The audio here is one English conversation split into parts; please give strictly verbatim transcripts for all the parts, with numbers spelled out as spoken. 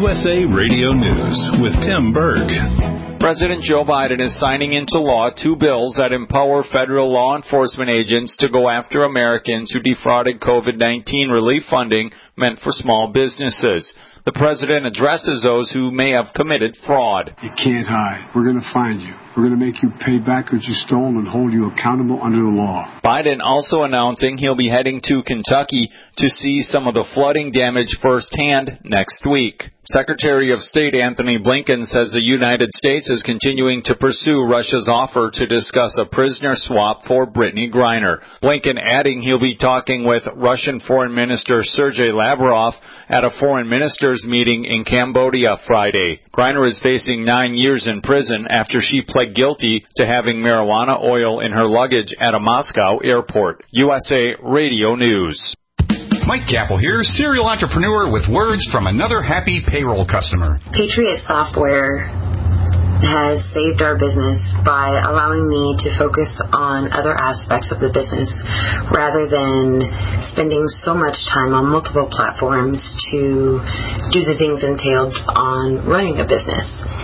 S A Radio News with Tim Berg. President Joe Biden is signing into law two bills that empower federal law enforcement agents to go after Americans who defrauded COVID nineteen relief funding meant for small businesses. The president addresses those who may have committed fraud. You can't hide. We're going to find you. We're going to make you pay back what you stole and hold you accountable under the law. Biden also announcing he'll be heading to Kentucky to see some of the flooding damage firsthand next week. Secretary of State Anthony Blinken says the United States is continuing to pursue Russia's offer to discuss a prisoner swap for Brittany Griner. Blinken adding he'll be talking with Russian Foreign Minister Sergei Lavrov at a foreign ministers meeting in Cambodia Friday. Griner is facing nine years in prison after she pled guilty to having marijuana oil in her luggage at a Moscow airport. U S A Radio News. Mike Capel here, serial entrepreneur with words from another happy payroll customer. Patriot Software has saved our business by allowing me to focus on other aspects of the business rather than spending so much time on multiple platforms to do the things entailed on running a business.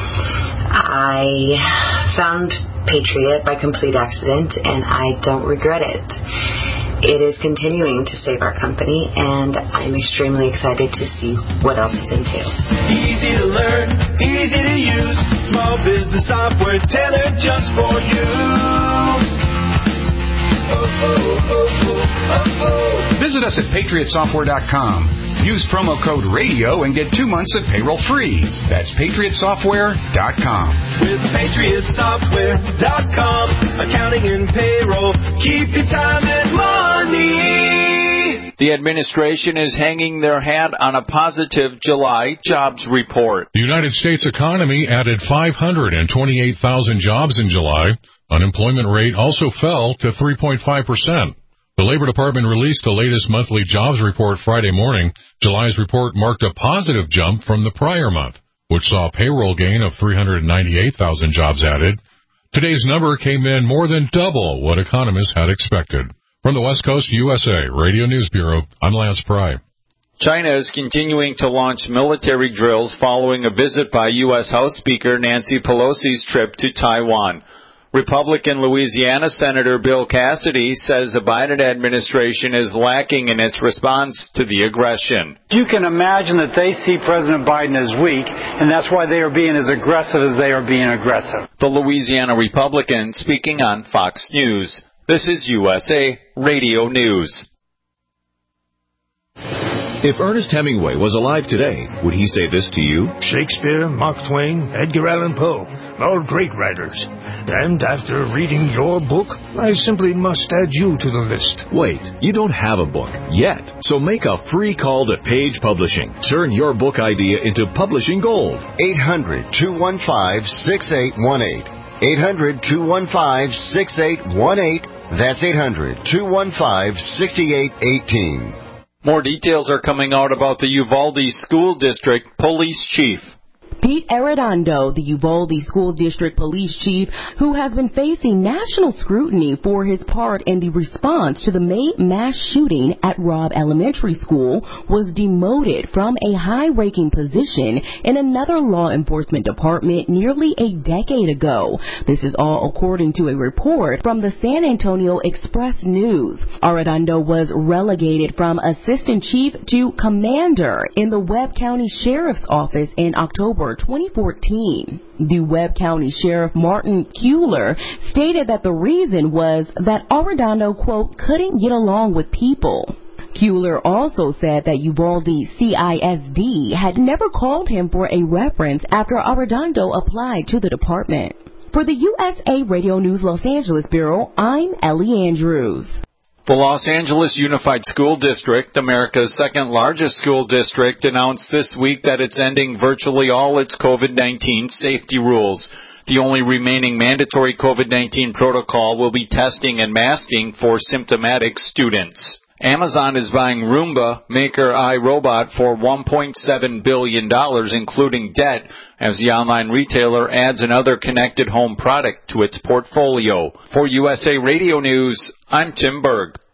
I found Patriot by complete accident, and I don't regret it. It is continuing to save our company, and I'm extremely excited to see what else it entails. Easy to learn, easy to use, small business software tailored just for you. Oh, oh, oh, oh, oh, oh. Visit us at patriot software dot com. Use promo code RADIO and get two months of payroll free. That's patriot software dot com. With patriot software dot com, accounting and payroll, keep your time and money. The administration is hanging their hat on a positive July jobs report. The United States economy added five hundred twenty-eight thousand jobs in July. Unemployment rate also fell to three point five percent. The Labor Department released the latest monthly jobs report Friday morning. July's report marked a positive jump from the prior month, which saw a payroll gain of three hundred ninety-eight thousand jobs added. Today's number came in more than double what economists had expected. From the West Coast U S A Radio News Bureau, I'm Lance Pry. China is continuing to launch military drills following a visit by U S House Speaker Nancy Pelosi's trip to Taiwan. Republican Louisiana Senator Bill Cassidy says the Biden administration is lacking in its response to the aggression. You can imagine that they see President Biden as weak, and that's why they are being as aggressive as they are being aggressive. The Louisiana Republican speaking on Fox News. This is U S A Radio News. If Ernest Hemingway was alive today, would he say this to you? Shakespeare, Mark Twain, Edgar Allan Poe, all great writers. And after reading your book, I simply must add you to the list. Wait, you don't have a book yet, so make a free call to Page Publishing. Turn your book idea into publishing gold. eight hundred, two one five, six eight one eight. eight hundred, two one five, six eight one eight. That's eight hundred, two one five, six eight one eight. More details are coming out about the Uvalde School District Police Chief. Pete Arredondo, the Uvalde School District Police Chief, who has been facing national scrutiny for his part in the response to the May mass shooting at Robb Elementary School, was demoted from a high-ranking position in another law enforcement department nearly a decade ago. This is all according to a report from the San Antonio Express News. Arredondo was relegated from assistant chief to commander in the Webb County Sheriff's Office in October twenty fourteen. The Webb County Sheriff Martin Kuehler stated that the reason was that Arredondo, quote, couldn't get along with people. Kuehler also said that Uvalde C I S D had never called him for a reference after Arredondo applied to the department. For the U S A Radio News Los Angeles Bureau, I'm Ellie Andrews. The Los Angeles Unified School District, America's second largest school district, announced this week that it's ending virtually all its COVID nineteen safety rules. The only remaining mandatory COVID nineteen protocol will be testing and masking for symptomatic students. Amazon is buying Roomba maker iRobot for one point seven billion dollars, including debt, as the online retailer adds another connected home product to its portfolio. For U S A Radio News, I'm Tim Berg.